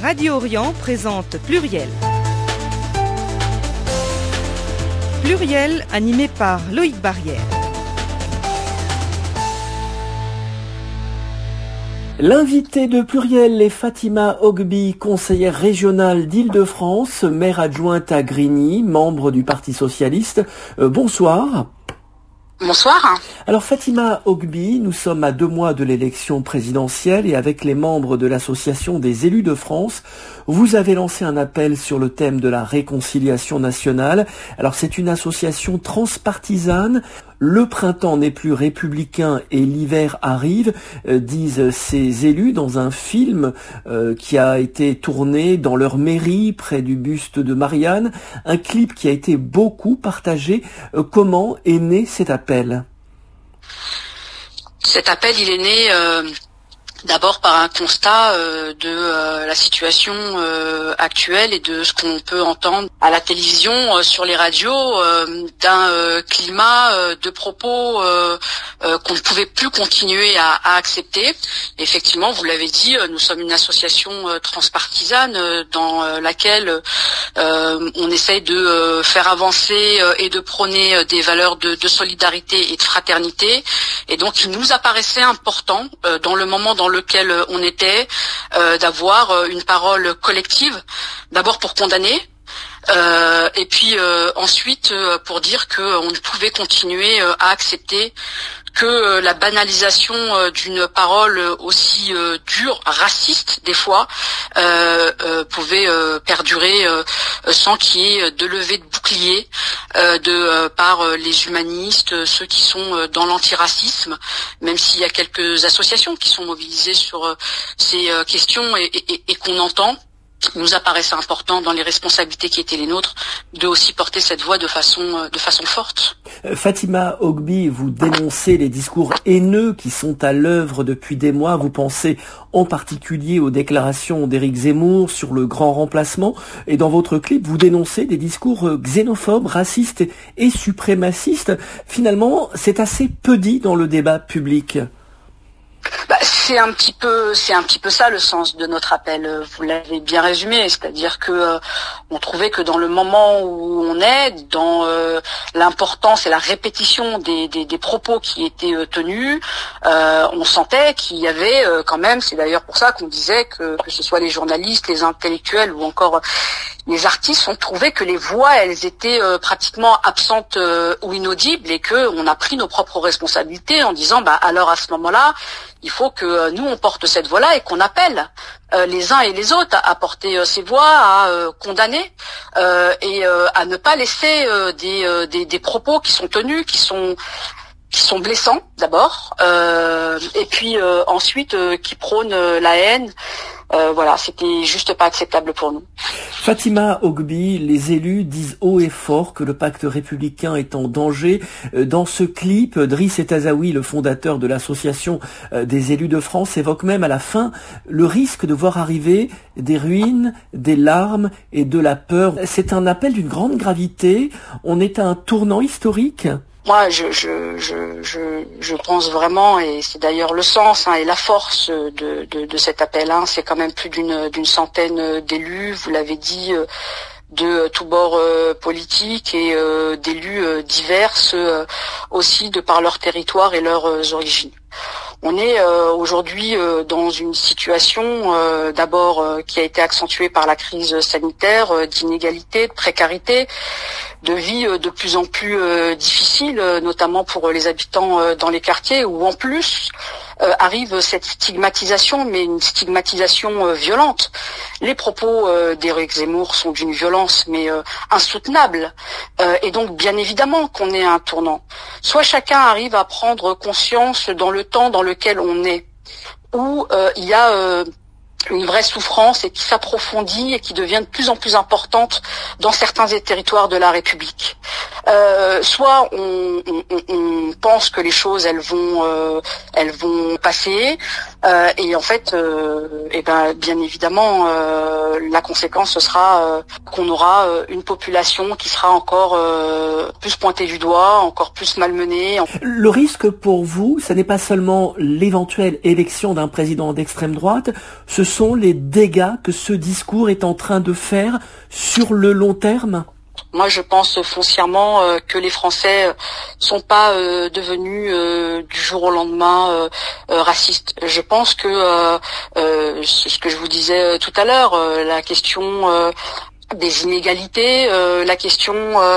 Radio Orient présente Pluriel. Pluriel animé par Loïc Barrière. L'invité de Pluriel est Fatima Ogbi, conseillère régionale d'Île-de-France, maire adjointe à Grigny, membre du Parti socialiste. Bonsoir. Bonsoir. Alors Fatima Ogbi, nous sommes à 2 mois de l'élection présidentielle et avec les membres de l'Association des élus de France, vous avez lancé un appel sur le thème de la réconciliation nationale. Alors c'est une association transpartisane. Le printemps n'est plus républicain et l'hiver arrive, disent ces élus dans un film qui a été tourné dans leur mairie près du buste de Marianne. Un clip qui a été beaucoup partagé. Comment est né cet appel ? Cet appel, il est né d'abord par un constat de la situation actuelle et de ce qu'on peut entendre à la télévision, sur les radios, d'un climat de propos qu'on ne pouvait plus continuer à accepter. Effectivement, vous l'avez dit, nous sommes une association transpartisane dans laquelle on essaye de faire avancer et de prôner des valeurs de solidarité et de fraternité. Et donc, il nous apparaissait important, dans le moment dans lequel on était, d'avoir une parole collective, d'abord pour condamner, et puis ensuite pour dire qu'on ne pouvait continuer à accepter que la banalisation d'une parole aussi dure, raciste des fois, pouvait perdurer sans qu'il y ait de levée de bouclier par les humanistes, ceux qui sont dans l'antiracisme, même s'il y a quelques associations qui sont mobilisées sur ces questions et qu'on entend. Il nous apparaissait important dans les responsabilités qui étaient les nôtres de aussi porter cette voix de façon forte. Fatima Ogbi, vous dénoncez les discours haineux qui sont à l'œuvre depuis des mois. Vous pensez en particulier aux déclarations d'Éric Zemmour sur le grand remplacement. Et dans votre clip, vous dénoncez des discours xénophobes, racistes et suprémacistes. Finalement, c'est assez peu dit dans le débat public. C'est un petit peu ça le sens de notre appel. Vous l'avez bien résumé, c'est-à-dire que on trouvait que dans le moment où on est, dans l'importance et la répétition des propos qui étaient tenus, on sentait qu'il y avait quand même. C'est d'ailleurs pour ça qu'on disait que ce soit les journalistes, les intellectuels ou encore les artistes, ont trouvé que les voix, elles étaient pratiquement absentes ou inaudibles, et que on a pris nos propres responsabilités en disant alors à ce moment-là, il faut que nous on porte cette voix-là et qu'on appelle les uns et les autres à porter ces voix, à condamner et à ne pas laisser des propos qui sont tenus, qui sont blessants d'abord, et puis ensuite qui prônent la haine. C'était juste pas acceptable pour nous. Fatima Ogbi, les élus disent haut et fort que le pacte républicain est en danger. Dans ce clip, Driss Etazaoui, le fondateur de l'association des élus de France, évoque même à la fin le risque de voir arriver des ruines, des larmes et de la peur. C'est un appel d'une grande gravité. On est à un tournant historique. Moi, je pense vraiment, et c'est d'ailleurs le sens et la force de cet appel. C'est quand même plus d'une centaine d'élus, vous l'avez dit, de tous bords politiques et d'élus divers, aussi de par leur territoire et leurs origines. On est aujourd'hui dans une situation d'abord qui a été accentuée par la crise sanitaire, d'inégalité, de précarité, de vie de plus en plus difficile, notamment pour les habitants dans les quartiers, où en plus arrive cette stigmatisation, mais une stigmatisation violente. Les propos d'Éric Zemmour sont d'une violence mais insoutenable, et donc bien évidemment qu'on est à un tournant. Soit chacun arrive à prendre conscience dans le temps dans lequel on est, où il y a une vraie souffrance et qui s'approfondit et qui devient de plus en plus importante dans certains territoires de la République. Soit on pense que les choses elles vont passer, Et en fait, bien évidemment, la conséquence ce sera qu'on aura une population qui sera encore plus pointée du doigt, encore plus malmenée. Le risque pour vous, ce n'est pas seulement l'éventuelle élection d'un président d'extrême droite, ce sont les dégâts que ce discours est en train de faire sur le long terme? Moi, je pense foncièrement que les Français sont pas devenus du jour au lendemain racistes. Je pense que ce que je vous disais tout à l'heure, la question des inégalités, la question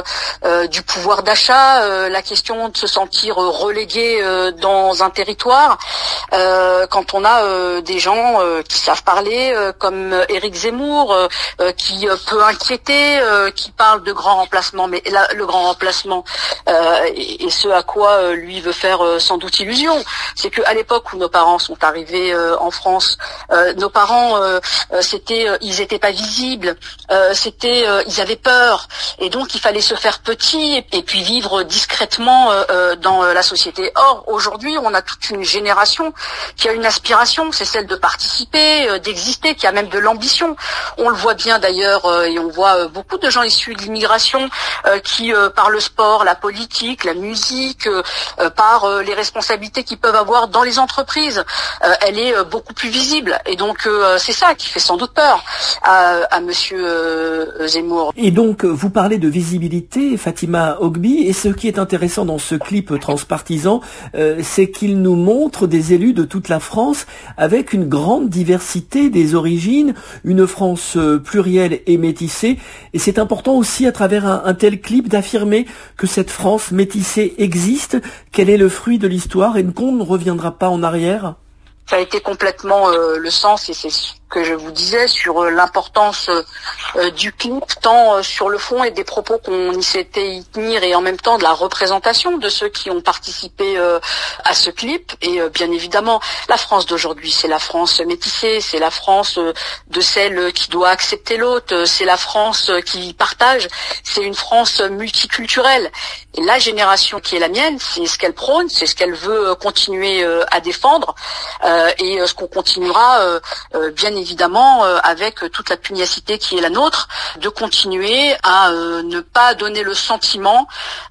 du pouvoir d'achat, la question de se sentir relégué dans un territoire, quand on a des gens qui savent parler, comme Éric Zemmour, qui peut inquiéter, qui parle de grand remplacement, mais là, le grand remplacement et ce à quoi lui veut faire sans doute illusion, c'est qu'à l'époque où nos parents sont arrivés en France, nos parents ils étaient pas visibles, ils avaient peur, et donc il fallait se faire petit et puis vivre discrètement dans la société. Or, aujourd'hui, on a toute une génération qui a une aspiration, c'est celle de participer, d'exister, qui a même de l'ambition. On le voit bien d'ailleurs, et on voit beaucoup de gens issus de l'immigration qui, par le sport, la politique, la musique, par les responsabilités qu'ils peuvent avoir dans les entreprises, elle est beaucoup plus visible. Et donc, c'est ça qui fait sans doute peur à monsieur Zemmour. Et donc, vous parlez de visibilité, Fatima Ogbi, et ce qui est intéressant dans ce clip transpartisan, c'est qu'il nous montre des élus de toute la France avec une grande diversité des origines, une France plurielle et métissée, et c'est important aussi à travers un tel clip d'affirmer que cette France métissée existe, qu'elle est le fruit de l'histoire et qu'on ne reviendra pas en arrière. Ça a été complètement le sens, et c'est ce que je vous disais sur l'importance du clip, tant sur le fond et des propos qu'on y s'était y tenir, et en même temps de la représentation de ceux qui ont participé à ce clip. Et bien évidemment, la France d'aujourd'hui, c'est la France métissée, c'est la France de celle qui doit accepter l'autre, c'est la France qui partage, c'est une France multiculturelle. Et la génération qui est la mienne, c'est ce qu'elle prône, c'est ce qu'elle veut continuer à défendre, et ce qu'on continuera bien évidemment avec toute la pugnacité qui est la nôtre, de continuer à ne pas donner le sentiment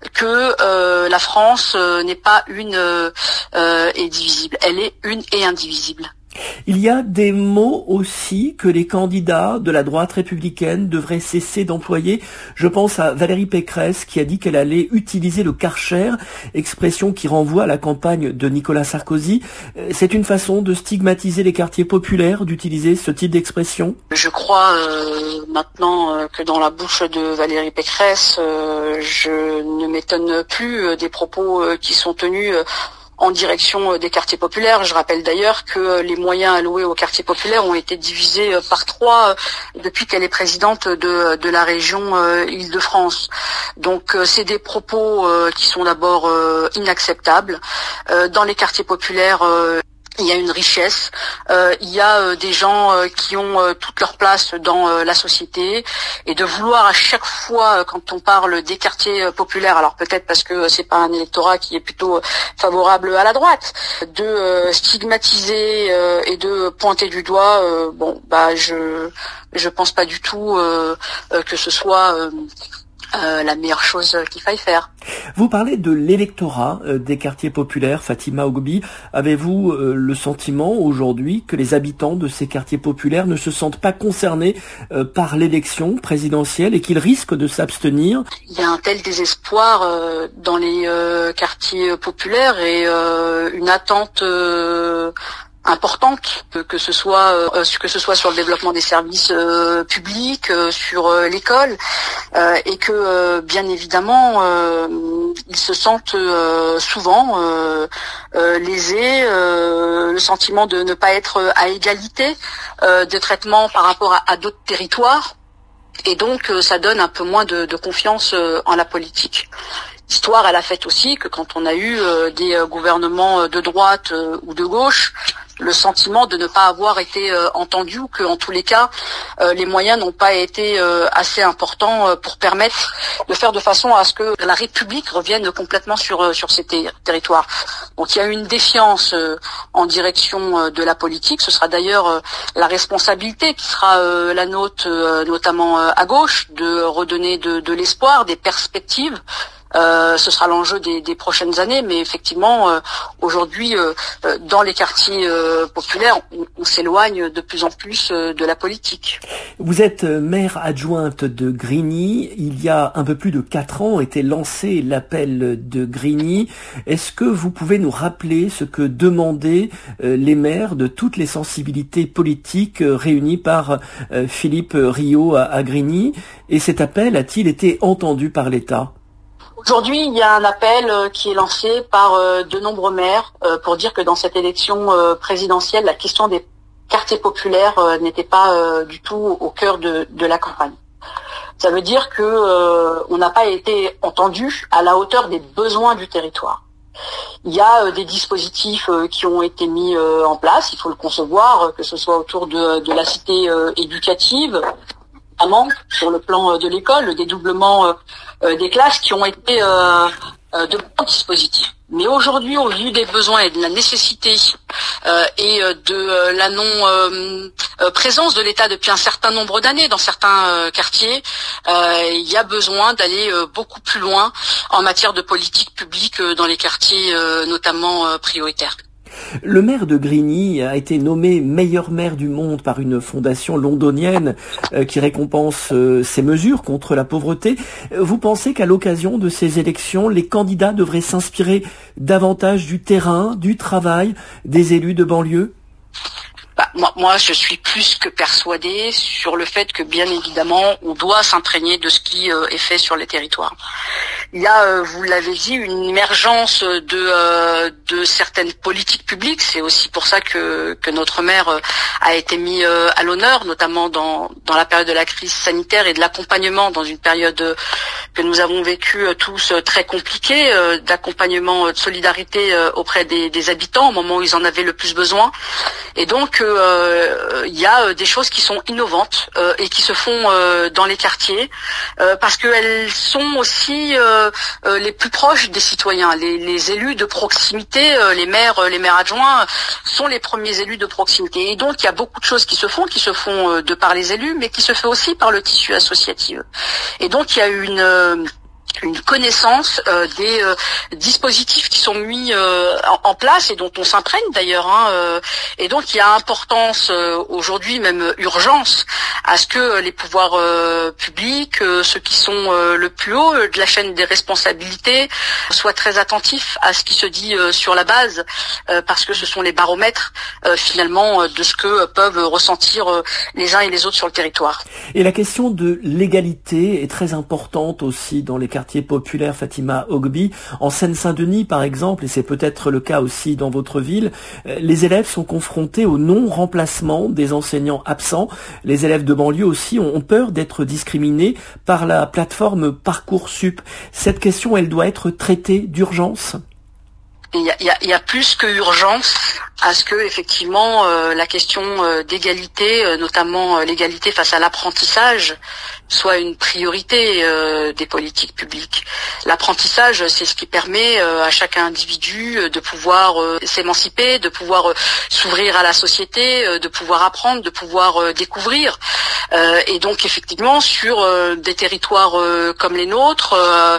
que la France n'est pas une et divisible. Elle est une et indivisible. Il y a des mots aussi que les candidats de la droite républicaine devraient cesser d'employer. Je pense à Valérie Pécresse qui a dit qu'elle allait utiliser le Karcher, expression qui renvoie à la campagne de Nicolas Sarkozy. C'est une façon de stigmatiser les quartiers populaires d'utiliser ce type d'expression? Je crois maintenant que dans la bouche de Valérie Pécresse, je ne m'étonne plus des propos qui sont tenus en direction des quartiers populaires. Je rappelle d'ailleurs que les moyens alloués aux quartiers populaires ont été divisés par 3 depuis qu'elle est présidente de la région Île-de-France. Donc c'est des propos qui sont d'abord inacceptables. Dans les quartiers populaires, il y a une richesse, il y a des gens qui ont toute leur place dans la société, et de vouloir à chaque fois, quand on parle des quartiers populaires, alors peut-être parce que c'est pas un électorat qui est plutôt favorable à la droite, de stigmatiser et de pointer du doigt, je pense pas du tout que ce soit la meilleure chose qu'il faille faire. Vous parlez de l'électorat des quartiers populaires, Fatima Ogbi. Avez-vous le sentiment aujourd'hui que les habitants de ces quartiers populaires ne se sentent pas concernés par l'élection présidentielle et qu'ils risquent de s'abstenir? Il y a un tel désespoir dans les quartiers populaires et une attente importante, que ce soit sur le développement des services publics, sur l'école, et que bien évidemment ils se sentent souvent lésés, le sentiment de ne pas être à égalité de traitement par rapport à d'autres territoires, et donc ça donne un peu moins de confiance en la politique. L'histoire, elle a fait aussi que quand on a eu des gouvernements de droite ou de gauche, le sentiment de ne pas avoir été entendu, ou que en tous les cas les moyens n'ont pas été assez importants pour permettre de faire de façon à ce que la République revienne complètement sur ces territoires. Donc il y a une défiance en direction de la politique. Ce sera d'ailleurs la responsabilité qui sera la nôtre, notamment à gauche, de redonner de l'espoir, des perspectives. Ce sera l'enjeu des prochaines années, mais effectivement, aujourd'hui, dans les quartiers populaires, on s'éloigne de plus en plus de la politique. Vous êtes maire adjointe de Grigny. Il y a un peu plus de 4 ans était lancé l'appel de Grigny. Est-ce que vous pouvez nous rappeler ce que demandaient les maires de toutes les sensibilités politiques réunies par Philippe Rio à Grigny? Et cet appel a-t-il été entendu par l'État? Aujourd'hui, il y a un appel qui est lancé par de nombreux maires pour dire que dans cette élection présidentielle, la question des quartiers populaires n'était pas du tout au cœur de la campagne. Ça veut dire que on n'a pas été entendu à la hauteur des besoins du territoire. Il y a des dispositifs qui ont été mis en place, il faut le concevoir, que ce soit autour de la cité éducative, notamment sur le plan de l'école, le dédoublement des classes, qui ont été de bons dispositifs. Mais aujourd'hui, au vu des besoins et de la nécessité et de la non-présence de l'État depuis un certain nombre d'années dans certains quartiers, il y a besoin d'aller beaucoup plus loin en matière de politique publique dans les quartiers notamment prioritaires. Le maire de Grigny a été nommé meilleur maire du monde par une fondation londonienne qui récompense ses mesures contre la pauvreté. Vous pensez qu'à l'occasion de ces élections, les candidats devraient s'inspirer davantage du terrain, du travail des élus de banlieue ? Moi, je suis plus que persuadée sur le fait que, bien évidemment, on doit s'imprégner de ce qui est fait sur les territoires. Il y a, vous l'avez dit, une émergence de certaines politiques publiques. C'est aussi pour ça que notre maire a été mis à l'honneur, notamment dans la période de la crise sanitaire et de l'accompagnement dans une période que nous avons vécue tous très compliquée, d'accompagnement, de solidarité auprès des habitants au moment où ils en avaient le plus besoin. Et donc, il y a des choses qui sont innovantes et qui se font dans les quartiers parce qu'elles sont aussi les plus proches des citoyens. Les élus de proximité, les maires adjoints sont les premiers élus de proximité. Et donc, il y a beaucoup de choses qui se font de par les élus, mais qui se fait aussi par le tissu associatif. Et donc, il y a une connaissance des dispositifs qui sont mis en place et dont on s'imprègne d'ailleurs. Et donc il y a importance aujourd'hui, même urgence, à ce que les pouvoirs publics, ceux qui sont le plus haut de la chaîne des responsabilités, soient très attentifs à ce qui se dit sur la base, parce que ce sont les baromètres finalement de ce que peuvent ressentir les uns et les autres sur le territoire. Et la question de l'égalité est très importante aussi dans les quartiers populaire, Fatima Ogbi. En Seine-Saint-Denis, par exemple, et c'est peut-être le cas aussi dans votre ville, les élèves sont confrontés au non-remplacement des enseignants absents. Les élèves de banlieue aussi ont peur d'être discriminés par la plateforme Parcoursup. Cette question, elle doit être traitée d'urgence. Il y a plus que urgence à ce que effectivement la question d'égalité, notamment l'égalité face à l'apprentissage, soit une priorité des politiques publiques. L'apprentissage, c'est ce qui permet à chaque individu de pouvoir s'émanciper, de pouvoir s'ouvrir à la société, de pouvoir apprendre, de pouvoir découvrir. Et donc effectivement, sur des territoires comme les nôtres,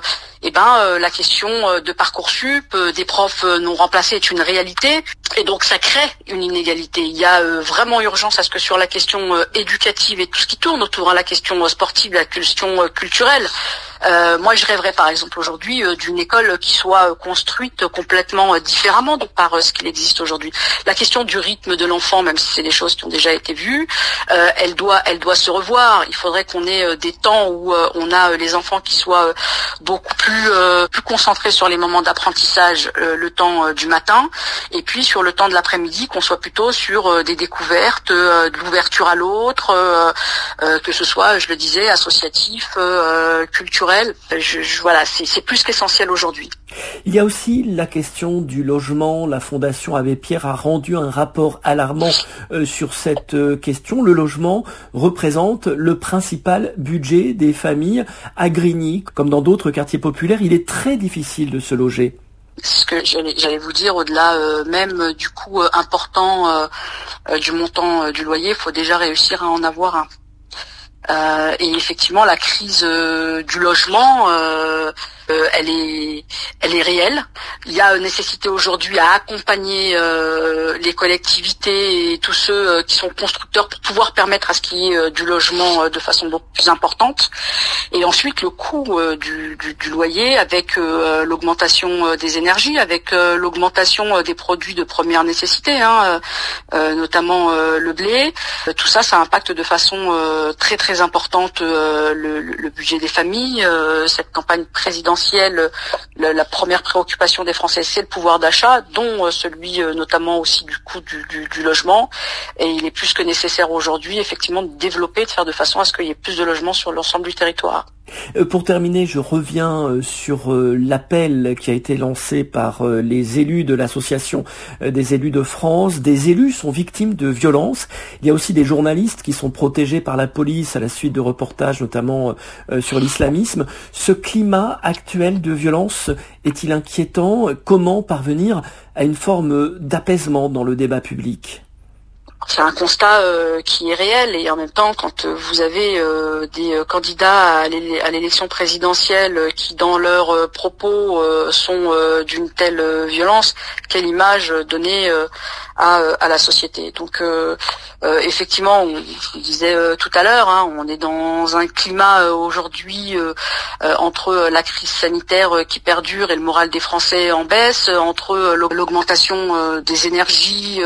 la question de Parcoursup, des profs non remplacés est une réalité. Et donc ça crée une inégalité. Il y a vraiment urgence à ce que sur la question éducative et tout ce qui tourne autour, la question sportive, la question culturelle, moi je rêverais par exemple aujourd'hui d'une école qui soit construite complètement différemment par ce qu'il existe aujourd'hui. La question du rythme de l'enfant, même si c'est des choses qui ont déjà été vues, elle doit se revoir. Il faudrait qu'on ait des temps où on a les enfants qui soient beaucoup plus plus concentré sur les moments d'apprentissage le temps du matin, et puis sur le temps de l'après-midi qu'on soit plutôt sur des découvertes, de l'ouverture à l'autre, que ce soit, je le disais, associatif, culturel. Voilà, c'est plus qu'essentiel aujourd'hui. Il y a aussi la question du logement. La Fondation Abbé Pierre a rendu un rapport alarmant sur cette question. Le logement représente le principal budget des familles. À Grigny, comme dans d'autres quartiers populaires, il est très difficile de se loger. C'est ce que j'allais vous dire, au-delà même du coût important du montant du loyer, il faut déjà réussir à en avoir un. Et effectivement, la crise du logement, elle est réelle. Il y a nécessité aujourd'hui à accompagner les collectivités et tous ceux qui sont constructeurs pour pouvoir permettre à ce qu'il y ait du logement de façon beaucoup plus importante. Et ensuite, le coût du loyer, avec l'augmentation des énergies, avec l'augmentation des produits de première nécessité, notamment le blé. Tout ça, ça impacte de façon très importante le budget des familles. Cette campagne présidentielle, la première préoccupation des Français, c'est le pouvoir d'achat, dont celui notamment aussi du coût du logement. Et il est plus que nécessaire aujourd'hui, effectivement, de développer, de faire de façon à ce qu'il y ait plus de logements sur l'ensemble du territoire. Pour terminer, je reviens sur l'appel qui a été lancé par les élus de l'association des élus de France. Des élus sont victimes de violences. Il y a aussi des journalistes qui sont protégés par la police à la suite de reportages, notamment sur l'islamisme. Ce climat actuel de violence est-il inquiétant? Comment parvenir à une forme d'apaisement dans le débat public? C'est un constat qui est réel, et en même temps, quand vous avez des candidats à l'élection présidentielle qui, dans leurs propos, sont d'une telle violence, quelle image donner à la société? Donc, effectivement, je disais tout à l'heure, on est dans un climat aujourd'hui entre la crise sanitaire qui perdure et le moral des Français en baisse, entre l'augmentation des énergies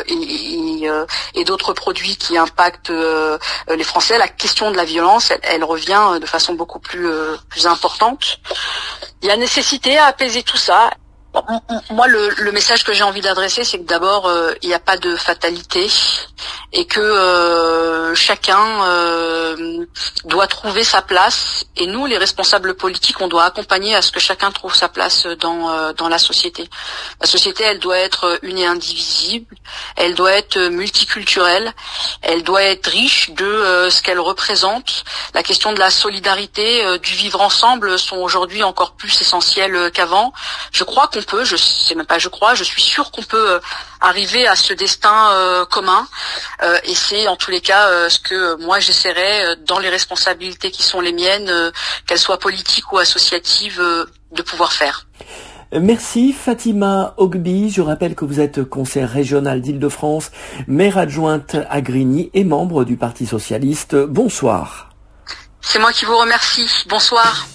et d'autres produits qui impactent les Français. La question de la violence, elle revient de façon beaucoup plus importante. Il y a nécessité à apaiser tout ça. Moi, le message que j'ai envie d'adresser, c'est que d'abord, il n'y a pas de fatalité, et que chacun doit trouver sa place. Et nous, les responsables politiques, on doit accompagner à ce que chacun trouve sa place dans la société. La société, elle doit être une et indivisible, elle doit être multiculturelle, elle doit être riche de ce qu'elle représente. La question de la solidarité, du vivre ensemble sont aujourd'hui encore plus essentielles qu'avant. Je crois qu'on peut, je suis sûre qu'on peut arriver à ce destin commun, et c'est en tous les cas ce que moi j'essaierai, dans les responsabilités qui sont les miennes, qu'elles soient politiques ou associatives, de pouvoir faire. Merci Fatima Ogbi. Je rappelle que vous êtes conseillère régionale d'Île-de-France, maire adjointe à Grigny et membre du Parti socialiste. Bonsoir. C'est moi qui vous remercie. Bonsoir.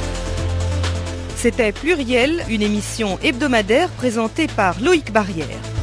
C'était Pluriel, une émission hebdomadaire présentée par Loïc Barrière.